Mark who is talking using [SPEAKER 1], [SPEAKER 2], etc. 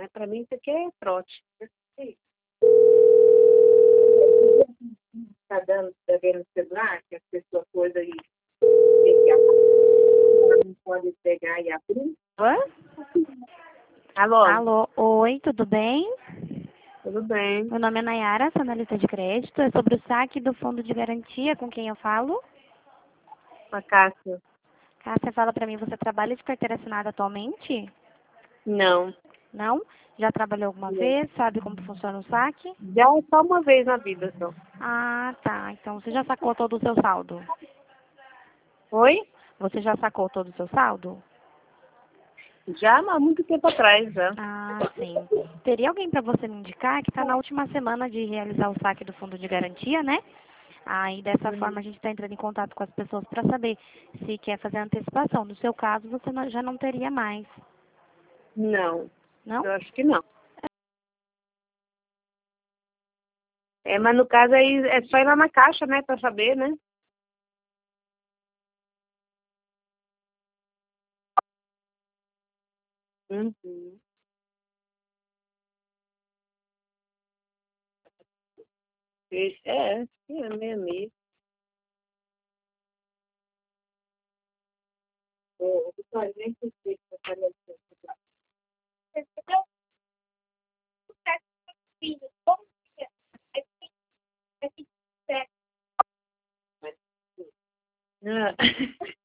[SPEAKER 1] mas para mim isso aqui é trote. Tá vendo no celular que as pessoas coisas aí não pode pegar e abrir? Hã? Alô?
[SPEAKER 2] Alô, oi, tudo bem?
[SPEAKER 1] Tudo bem?
[SPEAKER 2] Meu nome é Nayara, sou analista de crédito. É sobre o saque do fundo de garantia com quem eu falo.
[SPEAKER 1] A Cássia?
[SPEAKER 2] Cássia, fala pra mim, você trabalha de carteira assinada atualmente?
[SPEAKER 1] Não.
[SPEAKER 2] Não? Já trabalhou alguma vez? Sabe como funciona o saque?
[SPEAKER 1] Já é só uma vez na vida só.
[SPEAKER 2] Ah, tá. Então você já sacou todo o seu saldo?
[SPEAKER 1] Oi?
[SPEAKER 2] Você já sacou todo o seu saldo?
[SPEAKER 1] Já há muito tempo atrás, já.
[SPEAKER 2] Ah, sim. Teria alguém para você me indicar que está na última semana de realizar o saque do fundo de garantia, né? Aí, dessa forma, a gente está entrando em contato com as pessoas para saber se quer fazer a antecipação. No seu caso, você já não teria mais,
[SPEAKER 1] Não,
[SPEAKER 2] não?
[SPEAKER 1] eu acho que não. É, mas no caso aí é só ir lá na caixa, né, pra saber, né? Uhum. Acho que é meio meio. Eu só nem sei se você tá ligando. Ah.